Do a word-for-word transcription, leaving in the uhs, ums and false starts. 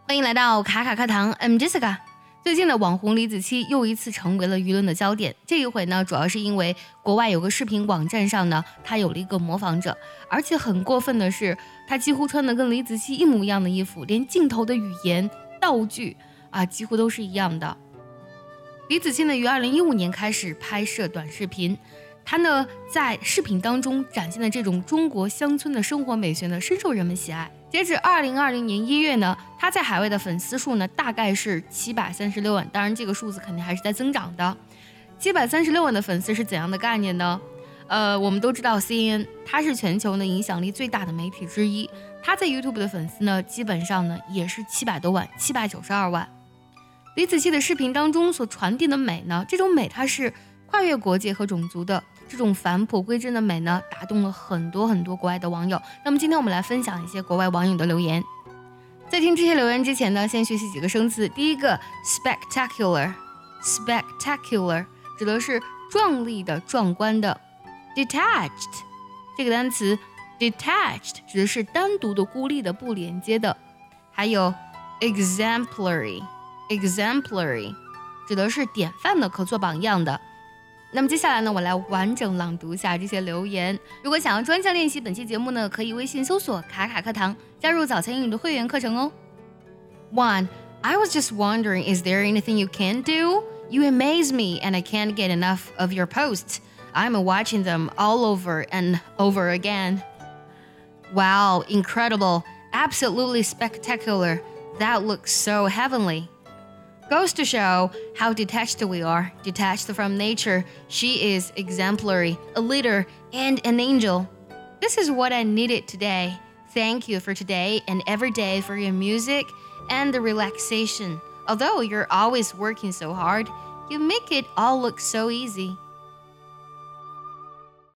欢迎来到卡卡课堂 ，I'm Jessica。最近的网红李子柒又一次成为了舆论的焦点。这一回呢，主要是因为国外有个视频网站上呢，他有了一个模仿者，而且很过分的是，他几乎穿的跟李子柒一模一样的衣服，连镜头的语言、道具啊，几乎都是一样的。李子柒呢，于二零一五年开始拍摄短视频。他呢，在视频当中展现的这种中国乡村的生活美学呢，深受人们喜爱。截止二零二零年一月呢，他在海外的粉丝数呢，大概是七百三十六万。当然，这个数字肯定还是在增长的。七百三十六万的粉丝是怎样的概念呢？呃，我们都知道 C N N 它是全球呢影响力最大的媒体之一，它在 YouTube 的粉丝呢，基本上呢也是七百多万，七百九十二万。李子柒的视频当中所传递的美呢，这种美它是跨越国界和种族的。这种返璞归真的美呢，打动了很多很多国外的网友。那么今天我们来分享一些国外网友的留言。在听这些留言之前呢，先学习几个生词。第一个 spectacular， spectacular 指的是壮丽的、壮观的。detached 这个单词 detached 指的是单独的、孤立的、不连接的。还有 exemplary， exemplary 指的是典范的、可做榜样的。那么接下来呢，我来完整朗读一下这些留言。如果想要专项练习本期节目呢，可以微信搜索卡卡课堂，加入早餐英语的会员课程哦。One, I was just wondering, is there anything you can do? You amaze me and I can't get enough of your posts. I'm watching them all over and over again. Wow, incredible, absolutely spectacular. That looks so heavenly.Goes to show how detached we are, detached from nature. She is exemplary, a leader, and an angel. This is what I needed today. Thank you for today and every day for your music and the relaxation. Although you're always working so hard, you make it all look so easy.